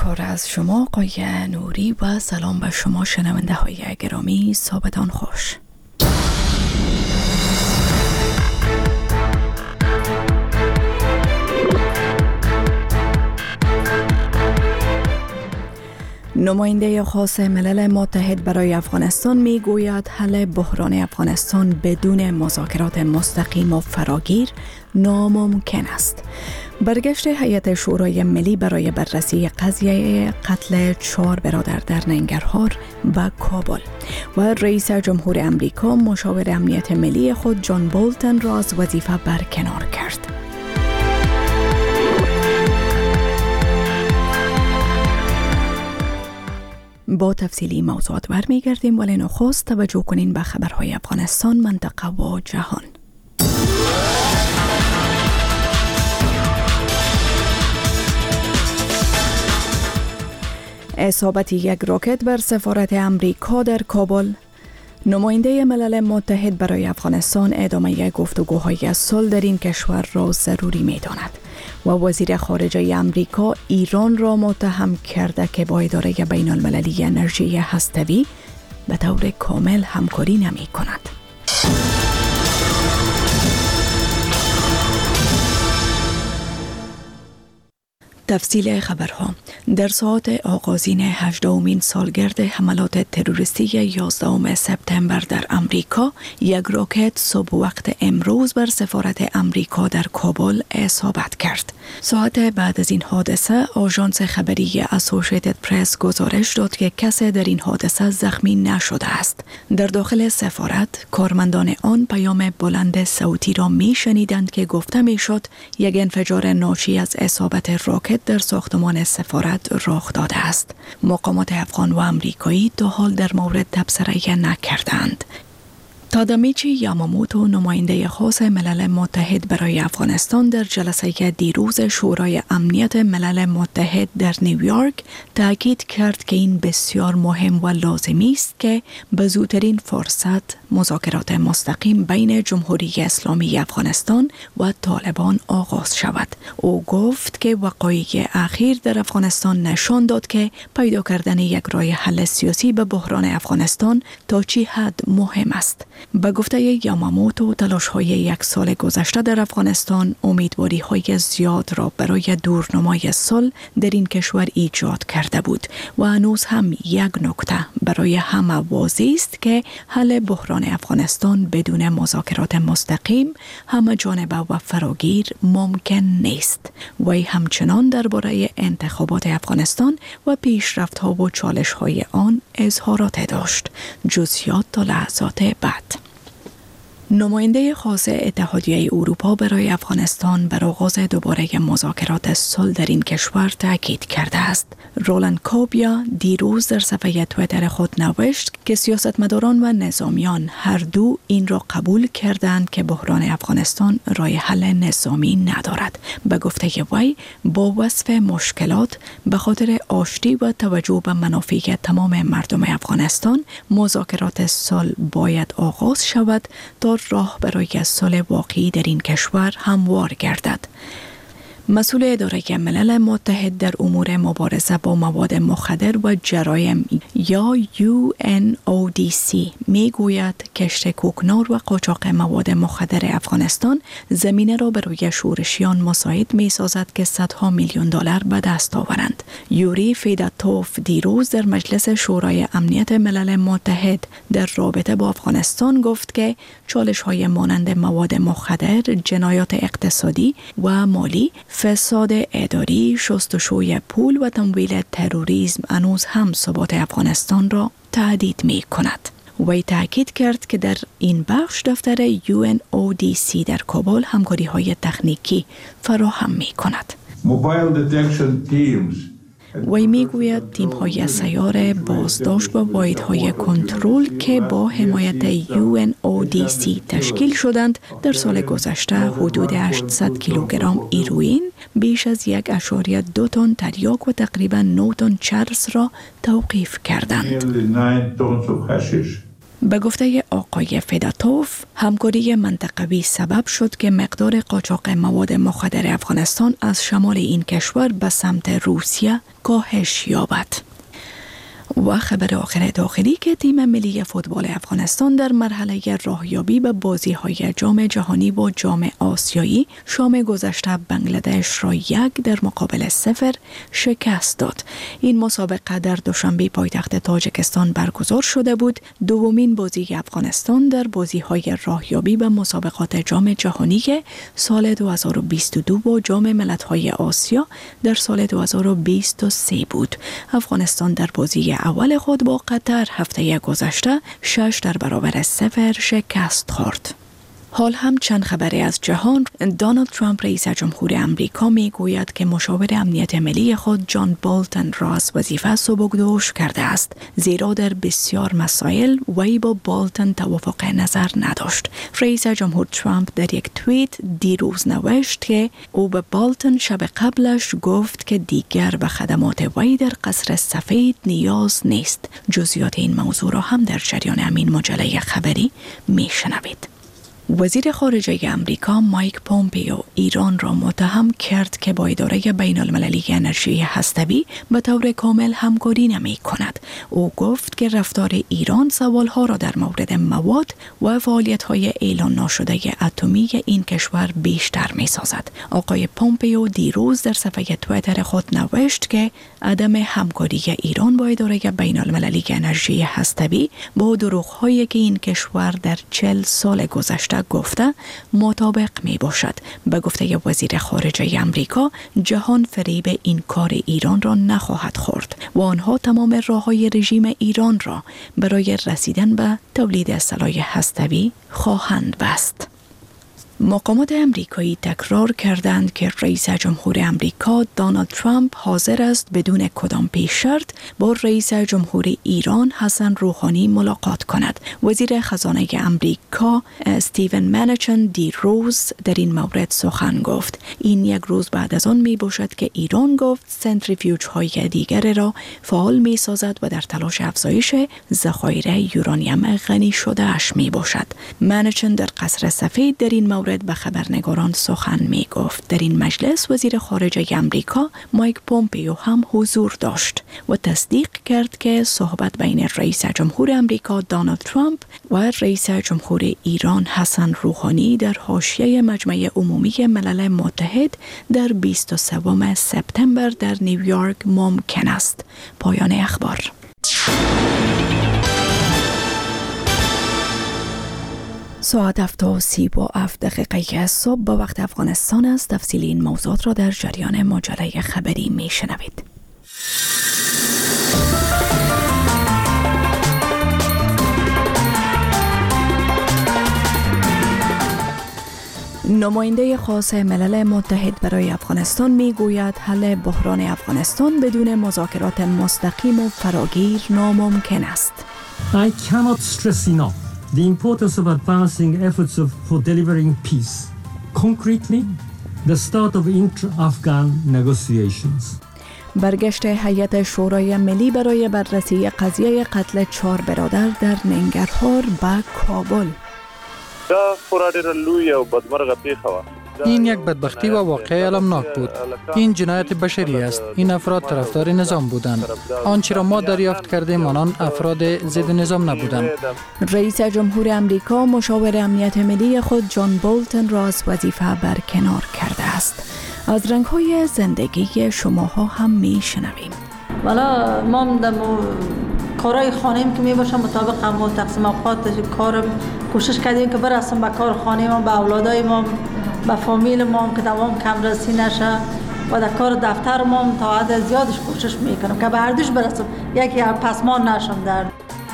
کار از شما آقای نوری و سلام به شما شنونده های گرامی. صبحتان خوش. نماینده خاص ملل متحد برای افغانستان می گوید حل بحران افغانستان بدون مذاکرات مستقیم و فراگیر ناممکن است. برگشت هیئت شورای ملی برای بررسی قضیه قتل 4 برادر در ننگرهار و کابل و رئیس جمهور امریکا مشاور امنیت ملی خود جان بولتن را از وظیفه برکنار کرد. با تفصیلی موضوعات برمیگردیم، ولی نخست توجه کنین به خبرهای افغانستان، منطقه و جهان. اصابت یک راکت بر سفارت امریکا در کابل. نماینده ملل متحد برای افغانستان ادامه گفتگوهای صلح در این کشور را ضروری می‌داند و وزیر خارجه امریکا ایران را متهم کرده که با اداره بین المللی انرژی هسته‌ای به طور کامل همکاری نمی‌کند. تفصیل خبرها. در ساعت آغازین 18مین سالگرد حملات تروریستی 11 سپتامبر در امریکا، یک راکت صبح وقت امروز بر سفارت امریکا در کابل اصابت کرد. ساعت بعد از این حادثه، آژانس خبری اسوسییتد پرس گزارش داد که کسی در این حادثه زخمی نشده است. در داخل سفارت، کارمندان آن پیام بلند صوتی را می‌شنیدند که گفته می‌شد یک انفجار ناشی از اصابت راکت در ساختمان سفارت رخ داده است. مقامات افغان و امریکایی تا حال در مورد تبصره نکردند. تادامیچی یاماموتو، نماینده خاص ملل متحد برای افغانستان، در جلسه دیروز شورای امنیت ملل متحد در نیویورک تاکید کرد که این بسیار مهم و لازمی است که به زودترین فرصت مذاکرات مستقیم بین جمهوری اسلامی افغانستان و طالبان آغاز شود. او گفت که وقایع اخیر در افغانستان نشان داد که پیدا کردن یک راه حل سیاسی به بحران افغانستان تا چه حد مهم است. به گفته یاماموتو، تلاش‌های یک سال گذشته در افغانستان امیدواری‌های زیاد را برای دورنمای صلح در این کشور ایجاد کرده بود و هنوز هم یک نکته برای همه واضح است که حل بحران افغانستان بدون مذاکرات مستقیم، همه جانبه و فراگیر ممکن نیست. وی همچنان درباره انتخابات افغانستان و پیشرفت‌ها و چالش‌های آن اظهارات داشت. جزئیات تا لحظات بعد. نماینده خاص اتحادیه اروپا برای افغانستان بر آغاز دوباره مذاکرات صلح در این کشور تاکید کرده است. رولند کوبیا دیروز در صفحه توییتر خود نوشت که سیاستمداران و نظامیان هر دو این را قبول کردند که بحران افغانستان راه حل نظامی ندارد. به گفته وی، با وصف مشکلات به خاطر آشتی و توجه به منافع تمام مردم افغانستان، مذاکرات صلح باید آغاز شود تا راه برای صلح واقعی در این کشور هموار گردد. مسئول اداره ملل متحد در امور مبارزه با مواد مخدر و جرایم یا UNODC می گوید کشت کوکنار و قاچاق مواد مخدر افغانستان زمینه را برای شورشیان مساعد می سازد که صدها میلیون دلار به دست آورند. یوری فیداتوف دیروز در مجلس شورای امنیت ملل متحد در رابطه با افغانستان گفت که چالش‌های مانند مواد مخدر، جنایات اقتصادی و مالی، فساد اداری، شستشوی پول و تمویل تروریسم هنوز هم ثبات افغانستان را تهدید می کند. وی تاکید کرد که در این بخش دفتر UNODC در کابل همکاری‌های تکنیکی فراهم می کند. وی میگوید تیم‌های سیار بازداشت و واحدهای کنترل که با حمایت UNODC تشکیل شدند در سال گذشته حدود 800 کیلوگرم هیروئین، بیش از 1.2 تن تریاک و تقریباً 9 تن چرس را توقیف کردند. به گفته آقای فداتوف، همکاری منطقوی سبب شد که مقدار قاچاق مواد مخدر افغانستان از شمال این کشور به سمت روسیه کاهش یابد. و خبر آخر داخلی که تیم ملی فوتبال افغانستان در مرحله راهیابی به بازی‌های جام جهانی و جام آسیایی شام گذشته بنگلادش را 1 در مقابل 0 شکست داد. این مسابقه در دوشنبه پایتخت تاجیکستان برگزار شده بود، دومین بازی افغانستان در بازی‌های راهیابی به مسابقات جام جهانی سال 2022 و جام ملت‌های آسیا در سال 2023 بود. افغانستان در بازی اول خود با قطر هفته گذشته 6 در برابر 0 شکست خورد. حال هم چند خبری از جهان. دونالد ترامپ رئیس جمهور امریکا می گوید که مشاور امنیت ملی خود جان بولتن را از وظیفه سبکدوش کرده است، زیرا در بسیار مسائل وی با بولتن توافق نظر نداشت. رئیس جمهور ترامپ در یک توییت دیروز نوشت که او به بولتن شب قبلش گفت که دیگر به خدمات وی در قصر سفید نیاز نیست. جزئیات این موضوع را هم در جریان همین مجله خبری می شنوید. وزیر خارجه امریکا مایک پومپیو ایران را متهم کرد که با اداره بین المللی انرژی هسته‌ای به طور کامل همکاری نمی کند. او گفت که رفتار ایران سوالها را در مورد مواد و فعالیت‌های اعلان ناشده اتمی این کشور بیشتر می سازد. آقای پومپیو دیروز در صفحه توییتر خود نوشت که عدم همکاری ایران با اداره بین المللی انرژی هسته‌ای با دروغ‌هایی که این کشور در 40 سال گذشته گفته مطابق می باشد. به گفته وزیر خارجه امریکا، جهان فریب این کار ایران را نخواهد خورد و آنها تمام راه‌های رژیم ایران را برای رسیدن به تولید سلاح هسته‌ای خواهند بست. مقامات امریکایی تکرار کردند که رئیس جمهور امریکا دونالد ترامپ حاضر است بدون کدام پیش شرط با رئیس جمهور ایران حسن روحانی ملاقات کند. وزیر خزانه امریکا استیون منوچن دیروز در این مورد سخن گفت. این یک روز بعد از آن می باشد که ایران گفت سنتریفیوژ های دیگر را فعال می سازد و در تلاش افزایش ذخایر یورانیم غنی شده اش می باشد. منوچن در قصر سفید در این مورد به خبرنگاران سخن می گفت. در این مجلس وزیر خارجه امریکا مایک پومپیو هم حضور داشت و تصدیق کرد که صحبت بین رئیس جمهور امریکا دونالد ترامپ و رئیس جمهور ایران حسن روحانی در حاشیه مجمع عمومی ملل متحد در 23 سپتامبر در نیویورک ممکن است. پایان اخبار. ساعت 7:37 صبح به وقت افغانستان است. تفصیل این موضوعات را در جریان مجله خبری می شنوید. نماینده خاص ملل متحد برای افغانستان می گوید حل بحران افغانستان بدون مذاکرات مستقیم و فراگیر ناممکن است. I cannot stress enough the importance of advancing efforts for delivering peace. Concretely, the start of inter-Afghan negotiations. برگشت هیئت شورای ملی برای بررسی قضیه قتل 4 برادر در ننگرهار به کابل. این یک بدبختی و واقعه المناک بود. این جنایت بشری است. این افراد طرفدار نظام بودند. آنچه را ما دریافت کردیم آنان افراد ضد نظام نبودند. رئیس جمهور امریکا مشاور امنیت ملی خود جان بولتن را از وظیفه برکنار کرده است. از رنگ‌های زندگی شماها هم می‌شنویم. والا ما کارهای خانه‌ایم که میباشه مطابق هم تقسیم اوقات کارم کوشش کردیم که برسیم به کار خانه ما، به اولادای ما، به فامیل ما که تمام کم رسی نشه و در کار دفتر ما تا حد زیادش کوشش میکنم که به هر دوش برسیم، یکی پسمان نشم در.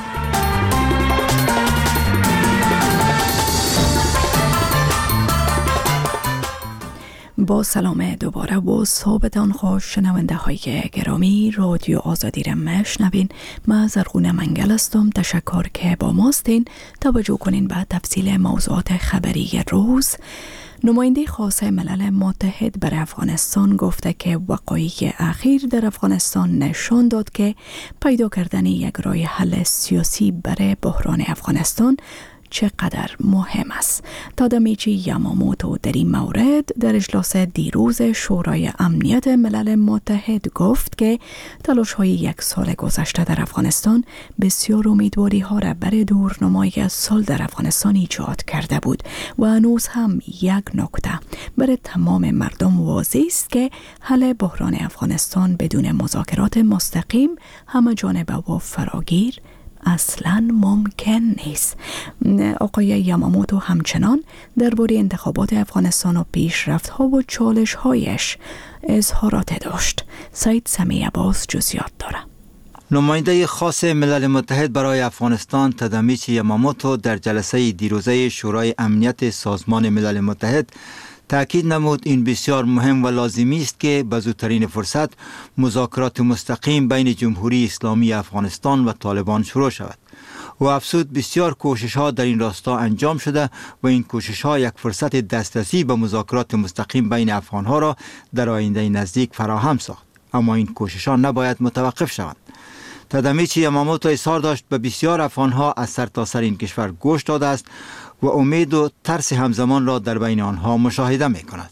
با سلام دوباره و صحبتان خوش شنونده های گرامی. رادیو آزادی را میشنوین. من زرغونه منگل هستم. تشکر که با ماستین. توجه کنین به تفصیل موضوعات خبری روز. نماینده خاص ملل متحد بر افغانستان گفته که وقایع اخیر در افغانستان نشان داد که پیدا کردن یک راه حل سیاسی برای بحران افغانستان چقدر مهم است. تادامیچی یاماموتو در این مورد در اجلاس دیروز شورای امنیت ملل متحد گفت که تلاش‌های یک سال گذشته در افغانستان بسیار امیدواری ها را برای دورنمایی سال در افغانستان ایجاد کرده بود و هنوز هم یک نکته برای تمام مردم واضح است که حل بحران افغانستان بدون مذاکرات مستقیم همه جانبه و فراگیر اصلاً ممکن نیست. آقای یاماموتو همچنان درباره انتخابات افغانستان و پیشرفت‌ها و چالش‌هایش اظهارات داشت. سید سمیع عباس جزئیات داره. نماینده خاص ملل متحد برای افغانستان تادامیچی یاماموتو در جلسه دیروزه شورای امنیت سازمان ملل متحد تأکید نمود این بسیار مهم و لازمی است که به زودترین فرصت مذاکرات مستقیم بین جمهوری اسلامی افغانستان و طالبان شروع شود. و افزود بسیار کوشش ها در این راستا انجام شده و این کوشش ها یک فرصت دسترسی به مذاکرات مستقیم بین افغان ها را در آینده نزدیک فراهم ساخت. اما این کوشش ها نباید متوقف شوند. تادامیچی یاماموتو اصرار داشت به بسیار افغان ها از سرتاسر این کشور گوش داده است و امید و ترس همزمان را در بین آنها مشاهده می کند.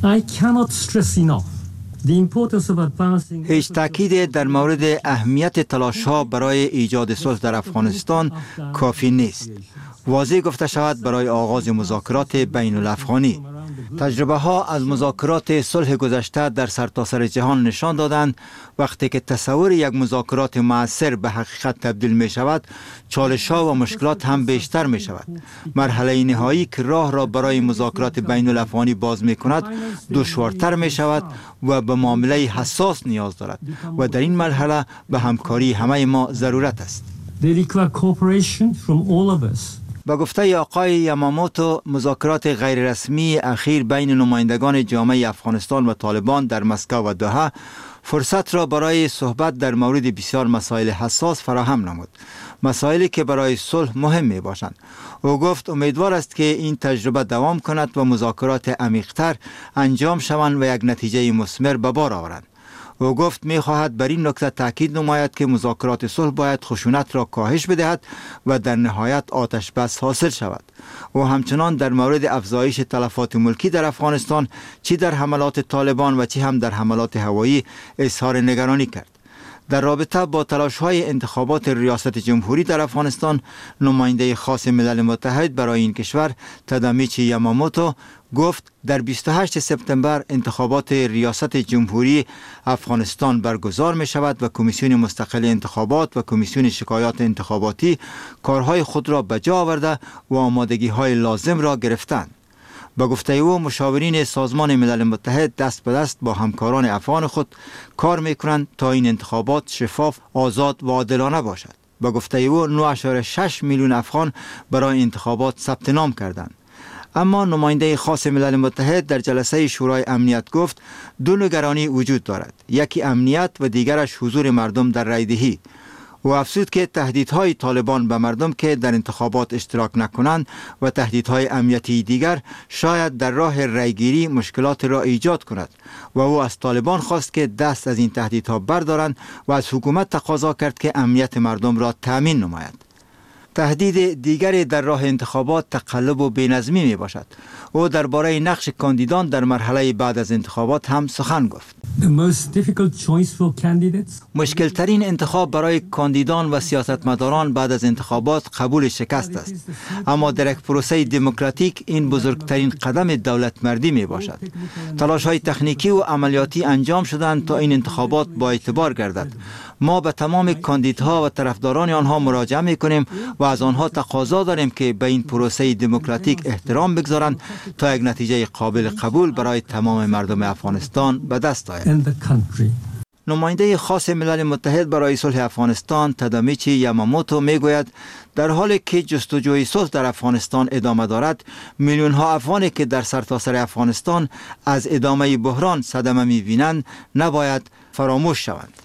هیچ تأکید در مورد اهمیت تلاش ها برای ایجاد صلح در افغانستان کافی نیست. واضح گفته شود برای آغاز مذاکرات بین الافغانی. تجربه ها از مذاکرات صلح گذشته در سرتاسر جهان نشان دادند وقتی که تصور یک مذاکرات مؤثر به حقیقت تبدیل می شود، چالش ها و مشکلات هم بیشتر می شود. مرحله نهایی که راه را برای مذاکرات بین الافغانی باز می کند دشوارتر می شود و به معامله حساس نیاز دارد و در این مرحله به همکاری همه ما ضرورت است. با گفته آقای یاماموتو، مذاکرات غیررسمی اخیر بین نمایندگان جامعه افغانستان و طالبان در مسکو و دوحه فرصت را برای صحبت در مورد بسیار مسائل حساس فراهم نمود، مسائلی که برای صلح مهم می باشند. او گفت امیدوار است که این تجربه دوام کند و مذاکرات عمیق‌تر انجام شوند و یک نتیجه مثمر به بار آورند. او گفت می خواهد بر این نکته تاکید نماید که مذاکرات صلح باید خشونت را کاهش بدهد و در نهایت آتش بس حاصل شود. او همچنان در مورد افزایش تلفات ملکی در افغانستان چی در حملات طالبان و چی هم در حملات هوایی اظهار نگرانی کرد. در رابطه با تلاش‌های انتخابات ریاست جمهوری در افغانستان، نماینده خاص ملل متحد برای این کشور تادامیچی یاماموتو گفت در 28 سپتامبر انتخابات ریاست جمهوری افغانستان برگزار می شود و کمیسیون مستقل انتخابات و کمیسیون شکایات انتخاباتی کارهای خود را به جا آورده و آمادگی‌های لازم را گرفتند. با گفته او مشاورین سازمان ملل متحد دست به دست با همکاران افغان خود کار میکنند تا این انتخابات شفاف، آزاد و عادلانه باشد. با گفته او 9.6 میلیون افغان برای انتخابات ثبت نام کردند. اما نماینده خاص ملل متحد در جلسه شورای امنیت گفت دو نگرانی وجود دارد، یکی امنیت و دیگرش حضور مردم در رایدهی. و افزود که تهدیدهای طالبان به مردم که در انتخابات اشتراک نکنند و تهدیدهای امنیتی دیگر شاید در راه رایگیری مشکلات را ایجاد کند و او از طالبان خواست که دست از این تهدیدها بردارند و از حکومت تقاضا کرد که امنیت مردم را تأمین نماید. تهدید دیگری در راه انتخابات تقلب و بینظمی می باشد. او درباره نقش کاندیدان در مرحله بعد از انتخابات هم سخن گفت. مشکل ترین انتخاب برای کاندیدان و سیاستمداران بعد از انتخابات قبول شکست است. اما در یک پروسه دموکراتیک این بزرگترین قدم دولت مردی می باشد. تلاش های تکنیکی و عملیاتی انجام شدند تا این انتخابات با اعتبار گردد. ما به تمام کاندیدها و طرفداران آنها مراجعه می کنیم و از آنها تقاضا داریم که به این پروسه دموکراتیک احترام بگذارند تا یک نتیجه قابل قبول برای تمام مردم افغانستان به دست آید. نماینده خاص ملل متحد برای صلح افغانستان تادامیچی یاماموتو میگوید در حالی که جستجوی صلح در افغانستان ادامه دارد، میلیون ها افغانی که در سرتاسر افغانستان از ادامه بحران صدمه می‌بینند نباید فراموش شوند.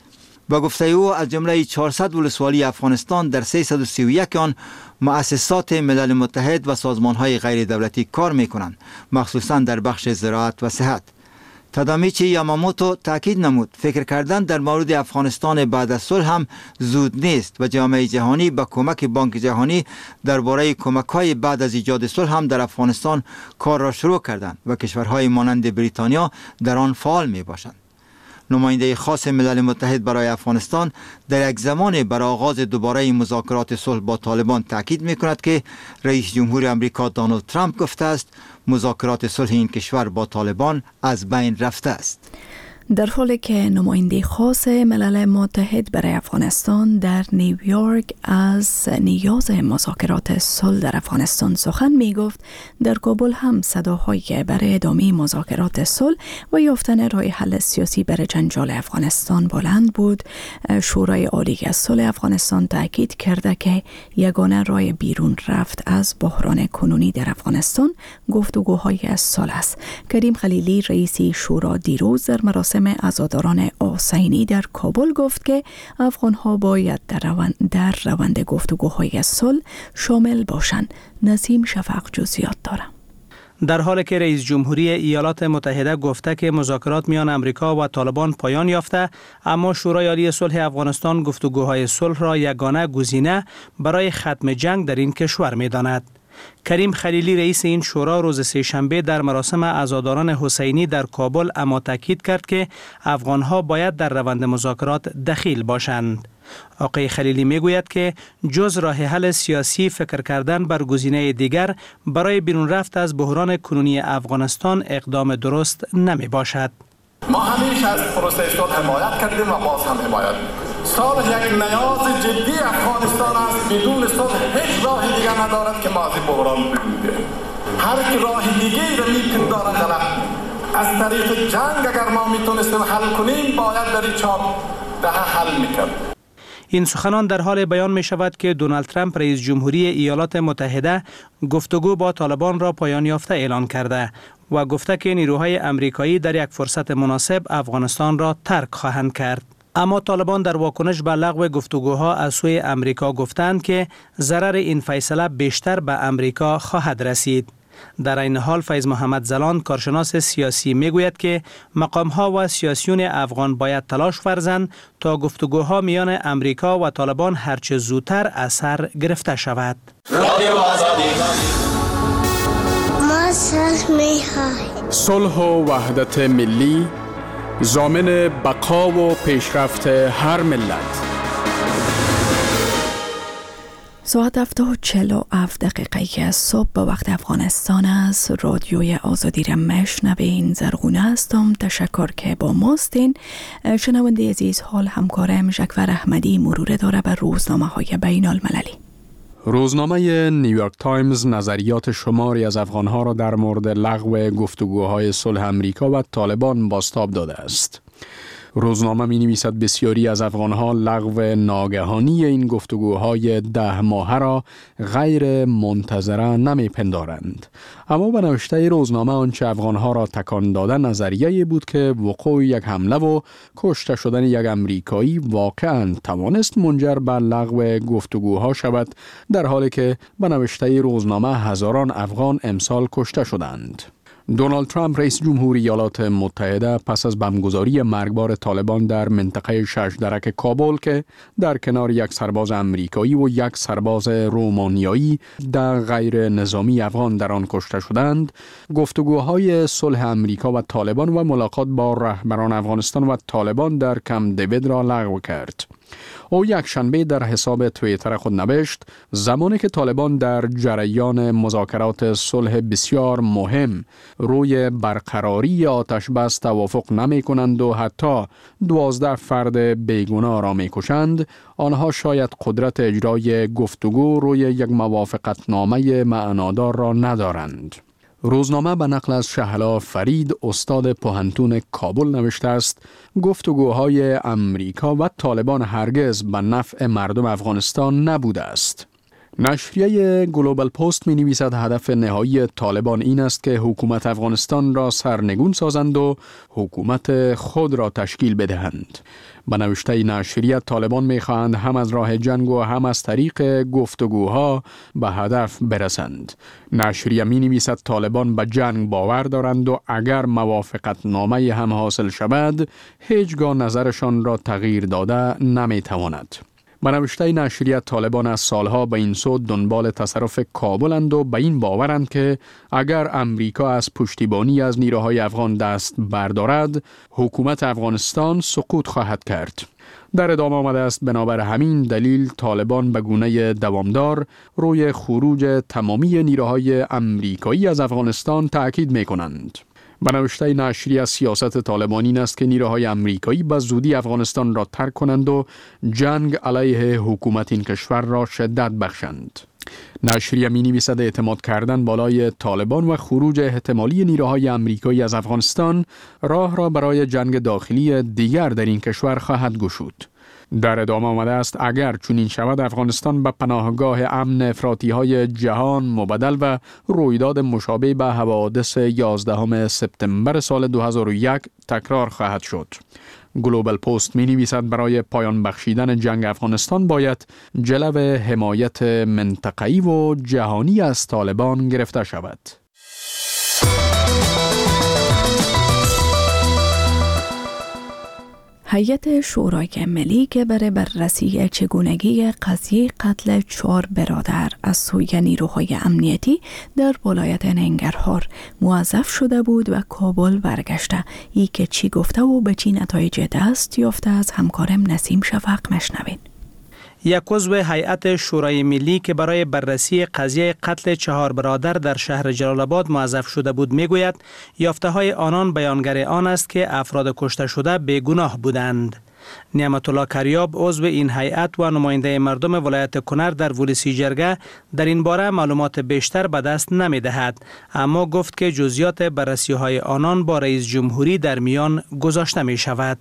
با گفته او از جمله 400 ولسوالی افغانستان در 331 آن مؤسسات ملل متحد و سازمان‌های غیر دولتی کار می‌کنند، مخصوصاً در بخش زراعت و صحت. تادامیچی یاماموتو تاکید نمود فکر کردن در مورد افغانستان بعد از صلح هم زود نیست و جامعه جهانی با کمک بانک جهانی درباره کمک‌های بعد از ایجاد صلح هم در افغانستان کار را شروع کردند و کشورهای مانند بریتانیا در آن فعال می‌باشند. نماینده خاص ملل متحد برای افغانستان در یک زمان برای آغاز دوباره مذاکرات صلح با طالبان تاکید می‌کند که رئیس جمهور آمریکا دونالد ترامپ گفته است مذاکرات صلح این کشور با طالبان از بین رفته است. در حالی که نماینده خاص ملل متحد برای افغانستان در نیویورک از نیاز مذاکرات صلح در افغانستان سخن می گفت، در کابل هم صداهایی برای ادامه مذاکرات صلح و یافتن راه حل سیاسی برای جنجال افغانستان بلند بود. شورای عالی از صلح افغانستان تاکید کرده که یگانه راه بیرون رفت از بحران کنونی در افغانستان گفتگوهای صلح است. کریم خلیلی رئیس شورا دیروز در مراسم عزاداران حسینی در کابل گفت که افغان‌ها باید در روند گفتگوهای صلح شامل باشند. نسیم شفق جزئیات دارد. در حالی که رئیس جمهوری ایالات متحده گفته که مذاکرات میان امریکا و طالبان پایان یافته، اما شورای عالی صلح افغانستان گفتگوهای صلح را یگانه گزینه برای ختم جنگ در این کشور می‌داند. کریم خلیلی رئیس این شورا روز سه‌شنبه در مراسم عزاداران حسینی در کابل اما تاکید کرد که افغان‌ها باید در روند مذاکرات دخیل باشند. آقای خلیلی میگوید که جز راه حل سیاسی فکر کردن بر گزینه دیگر برای بیرون رفت از بحران کنونی افغانستان اقدام درست نمی باشد. ما همیشه از پروسه صلح حمایت کردیم و باز هم حمایت می‌کنیم. صلح یک نیاز جدی افغانستان است. بدون صلح هیچ راه دیگر ندارد که ما از این بحران بیرون بیاییم. هر کی راه دیگه‌ای را می‌پندارد غلط. از طریق جنگ اگر ما میتونستیم حل کنیم باید در این 4 دهه حل می‌کرد. این سخنان در حال بیان می شود که دونالد ترامپ رئیس جمهوری ایالات متحده گفتگو با طالبان را پایان یافته اعلان کرده و گفته که نیروهای امریکایی در یک فرصت مناسب افغانستان را ترک خواهند کرد. اما طالبان در واکنش به لغو گفتگوها از سوی امریکا گفتند که ضرر این فیصله بیشتر به امریکا خواهد رسید. در این حال فیض محمد زلان کارشناس سیاسی میگوید که مقام‌ها و سیاسیون افغان باید تلاش ورزند تا گفتگوها میان امریکا و طالبان هرچه زودتر اثر گرفته شود. ما صلح می‌خواهیم. صلح و وحدت ملی ضامن بقا و پیشرفت هر ملت. ساعت 7:47 از صبح به وقت افغانستان است. رادیوی آزادی را میشنوین. زرغونه هستم. تشکر که با ماستین. شنونده عزیز، حال همکارم ژکور احمدی مرور داره به روزنامه‌های بین المللی. روزنامه نیویورک تایمز نظریات شماری از افغانها را در مورد لغو گفتگوهای صلح امریکا و طالبان بازتاب داده است. روزنامه می نویسد بسیاری از افغانها لغو ناگهانی این گفتگوهای 10 ماهه را غیر منتظره نمی پندارند. اما به نوشته روزنامه آنچه افغانها را تکان داده نظریه بود که وقوع یک حمله و کشته شدن یک امریکایی واقعاً توانست منجر به لغو گفتگوها شود، در حالی که به نوشته روزنامه هزاران افغان امسال کشته شدند. دونالد ترامپ رئیس جمهوری ایالات متحده پس از بمبگذاری مرگبار طالبان در منطقه ششدرک کابل که در کنار یک سرباز امریکایی و یک سرباز رومانیایی در غیر نظامی افغان در آن کشته شدند، گفتگوهای صلح امریکا و طالبان و ملاقات با رهبران افغانستان و طالبان در کمپ دیوید را لغو کرد. او یک شنبه در حساب توییتر خود نوشت زمانی که طالبان در جریان مذاکرات صلح بسیار مهم روی برقراری آتش بس توافق نمی کنند و حتی 12 فرد بیگناه را می کشند، آنها شاید قدرت اجرای گفتگو روی یک موافقتنامه معنادار را ندارند. روزنامه به نقل از شهلا فرید استاد پوهنتون کابل نوشته است گفتگوهای امریکا و طالبان هرگز به نفع مردم افغانستان نبوده است. نشریه گلوبال پست می نویسد هدف نهایی طالبان این است که حکومت افغانستان را سرنگون سازند و حکومت خود را تشکیل بدهند. به نوشته نشریه طالبان می‌خواهند هم از راه جنگ و هم از طریق گفتگوها به هدف برسند. نشریه می‌نویسد طالبان به جنگ باور دارند و اگر موافقت نامه هم حاصل شود هیچگاه نظرشان را تغییر داده نمی‌تواند. به نوشته نشریه طالبان از سالها به این سو دنبال تصرف کابلند و به این باورند که اگر امریکا از پشتیبانی از نیروهای افغان دست بردارد، حکومت افغانستان سقوط خواهد کرد. در ادامه آمده است بنابر همین دلیل طالبان به گونه دوامدار روی خروج تمامی نیروهای امریکایی از افغانستان تأکید می کنند. به نوشته نشریه سیاست طالبان این است که نیروهای امریکایی به زودی افغانستان را ترک کنند و جنگ علیه حکومت این کشور را شدت بخشند. نشریه می نویسد اعتماد کردن بالای طالبان و خروج احتمالی نیروهای امریکایی از افغانستان راه را برای جنگ داخلی دیگر در این کشور خواهد گشود. در ادامه آمده است اگر چنین شود افغانستان به پناهگاه امن افراطی‌های جهان مبدل و رویداد مشابه به حوادث 11 سپتامبر سال 2001 تکرار خواهد شد. گلوبال پست می نویسد برای پایان بخشیدن جنگ افغانستان باید جلو حمایت منطقه‌ای و جهانی از طالبان گرفته شود. هیئت شورای ملی که برای بررسی چگونگی قضیه قتل 4 برادر از سوی نیروهای امنیتی در ولایت ننگرهار موظف شده بود و کابل برگشته. ای که چی گفته و به چی نتایج دست یافته از همکارم نسیم شفق مشنوید. یک عضو هیئت شورای ملی که برای بررسی قضیه قتل 4 برادر در شهر جلال آباد موظف شده بود میگوید یافته‌های آنان بیانگر آن است که افراد کشته شده بیگناه بودند. نعمت الله کریاب عضو این هیئت و نماینده مردم ولایت کنر در ولسی جرگه در این باره معلومات بیشتر به دست نمی دهد، اما گفت که جزئیات بررسی های آنان با رئیس جمهوری در میان گذاشته می شود.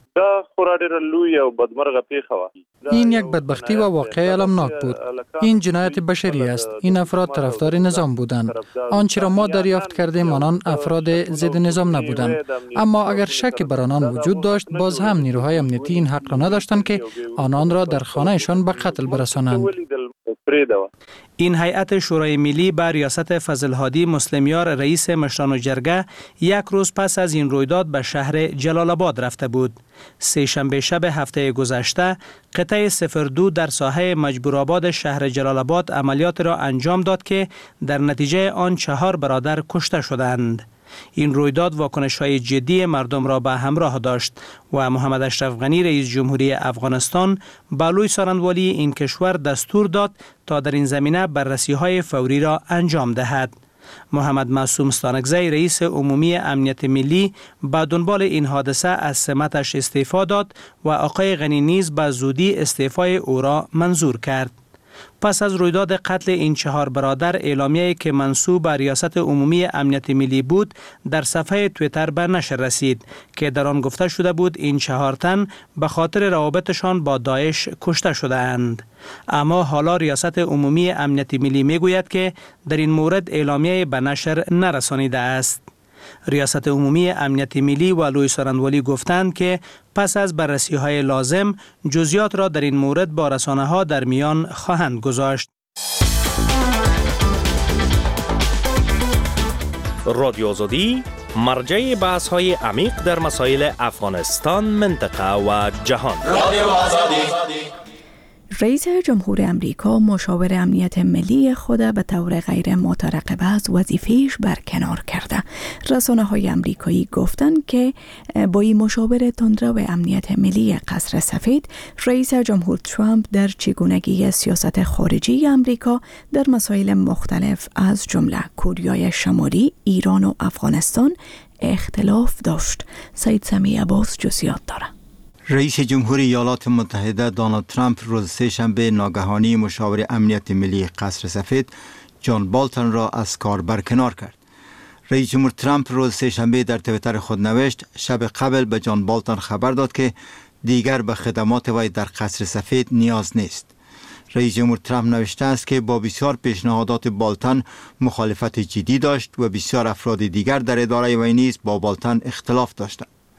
این یک بدبختی و واقعه المناک بود. این جنایت بشری است. این افراد طرفدار نظام بودند. آنچه را ما دریافت کردیم آنان افراد ضد نظام نبودند. اما اگر شک بر آنان وجود داشت باز هم نیروهای امنیتی این حق را نداشتند که آنان را در خانهشان به قتل برسانند. این هیئت شورای ملی با ریاست فضل هادی مسلمیار رئیس مشران جرگه یک روز پس از این رویداد به شهر جلال آباد رفته بود. سه‌شنبه شب هفته گذشته قطعه 02 در ساحه مجبورآباد شهر جلال آباد عملیات را انجام داد که در نتیجه آن 4 برادر کشته شدند. این رویداد واکنش‌های جدی مردم را به همراه داشت و محمد اشرف غنی رئیس جمهوری افغانستان به لوی سارنوالی این کشور دستور داد تا در این زمینه بررسی‌های فوری را انجام دهد. محمد معصوم ستانکزی رئیس عمومی امنیت ملی به دنبال این حادثه از سمتش استعفا داد و آقای غنی نیز به زودی استعفای او را منظور کرد. پس از رویداد قتل این 4 برادر اعلامیه‌ای که منسوب به ریاست عمومی امنیت ملی بود در صفحه توییتر به نشر رسید که در آن گفته شده بود این 4 تن به خاطر روابطشان با داعش کشته شده‌اند. اما حالا ریاست عمومی امنیت ملی میگوید که در این مورد اعلامیه به نشر نرسانیده است. ریاست عمومی امنیت ملی و لوی سارنوالی گفتند که پس از بررسی‌های لازم جزئیات را در این مورد با رسانه‌ها در میان خواهند گذاشت. رادیو آزادی مرجع بحث‌های عمیق در مسائل افغانستان، منطقه و جهان. رادیو آزادی. رئیس جمهور امریکا مشاور امنیت ملی خود به طور غیر مترقبه از وظیفه‌اش برکنار کرده. رسانه‌های امریکایی گفتند که با این مشاور تندرو امنیت ملی قصر سفید، رئیس جمهور ترامپ در چگونگی سیاست خارجی امریکا در مسائل مختلف از جمله کره شمالی، ایران و افغانستان اختلاف داشت. سید سمیع عباس جزئیات دارد. رئیس جمهوری ایالات متحده دونالد ترامپ روز سه‌شنبه ناگهانی مشاور امنیت ملی قصر سفید جان بالتون را از کار برکنار کرد. رئیس جمهور ترامپ روز سه‌شنبه در توییتر خود نوشت شب قبل به جان بالتون خبر داد که دیگر به خدمات وی در قصر سفید نیاز نیست. رئیس جمهور ترامپ نوشته است که با بسیار پیشنهادات بالتون مخالفت جدی داشت و بسیار افراد دیگر در اداره وی نیز با بالتون اختلاف داشتند.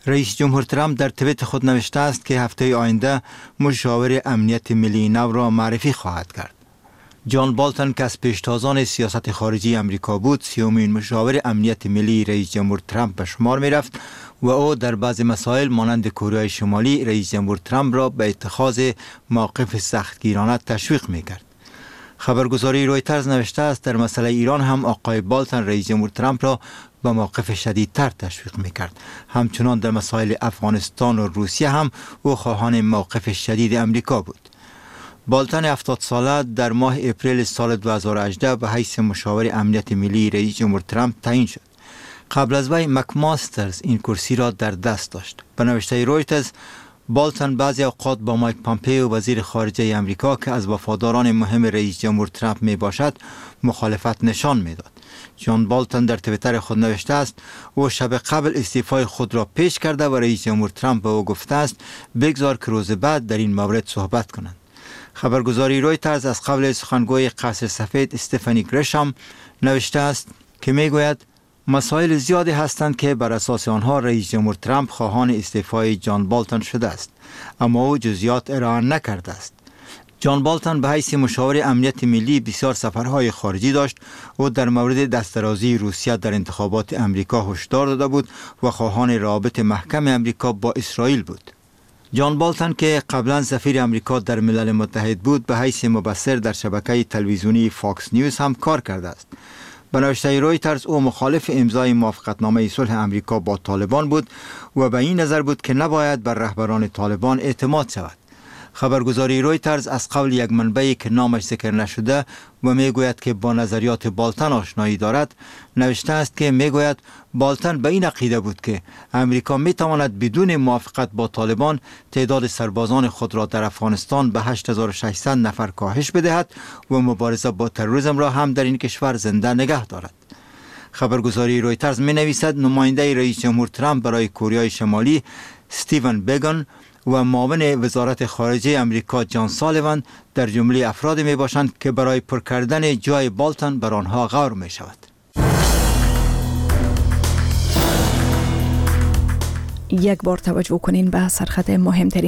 رئیس جمهور ترامپ در توییت خود نوشته است که هفته آینده مشاور امنیت ملی نو را معرفی خواهد کرد. جان بالتون که از پیشتازان سیاست خارجی امریکا بود، 30مین مشاور امنیت ملی رئیس جمهور ترامپ به شمار می رفت و او در بعض مسائل مانند کره شمالی رئیس جمهور ترامپ را به اتخاذ موقف سختگیرانه تشویق می کرد. خبرگزاری رویترز نوشته است در مسئله ایران هم آقای بالتون رئیس جمهور ترامپ را به موقف شدیدتر تشویق می کرد. همچنان در مسائل افغانستان و روسیه هم او خواهان موقف شدید امریکا بود. بالتون 70 ساله در ماه اپریل سال 2018 به حیث مشاور امنیت ملی رئیس جمهور ترامپ تعیین شد. قبل از وی مکماسترز این کرسی را در دست داشت. به نوشته رویترز، بالتون بعضی اوقات با مایک پامپئو وزیر خارجه امریکا که از وفاداران مهم رئیس جمهور ترامپ می باشد مخالفت نشان می داد. جان بالتون در توییتر خود نوشته است او شب قبل استعفای خود را پیش کرده و رئیس جمهور ترامپ به او گفته است بگذار که روز بعد در این مورد صحبت کنند. خبرگزاری رویترز از قبل سخنگوی قصر سفید استفانی گرشام نوشته است که میگوید مسائل زیادی هستند که بر اساس آنها رئیس جمهور ترامپ خواهان استعفای جان بالتون شده است، اما او جزئیات ارائه نکرده است. جان بالتون به حیث مشاور امنیت ملی بسیار سفرهای خارجی داشت. او در مورد دسترازی روسیه در انتخابات امریکا هشدار داده بود و خواهان روابط محکم امریکا با اسرائیل بود. جان بالتون که قبلا سفیر امریکا در ملل متحد بود به حیث مبصر در شبکه تلویزیونی فاکس نیوز هم کار کرده است. به نوشته رویترز او مخالف امضای موافقتنامه صلح امریکا با طالبان بود و به این نظر بود که نباید بر رهبران طالبان اعتماد شود. خبرگزاری رویترز از قول یک منبعی که نامش ذکر نشده و میگوید که با نظریات بالتون آشنایی دارد نوشته است که میگوید بالتون به این عقیده بود که امریکا میتواند بدون موافقت با طالبان تعداد سربازان خود را در افغانستان به 8600 نفر کاهش بدهد و مبارزه با تروریسم را هم در این کشور زنده نگه دارد. خبرگزاری رویترز می نویسد نماینده رئیس جمهور ترامپ برای کره شمالی استیون بیگن و معاون وزارت خارجه امریکا جان سالیوان در جمله افراد می باشند که برای پر کردن جای بالتون بر آنها غور می شود. یک بار توجه کنین به سرخط مهمترین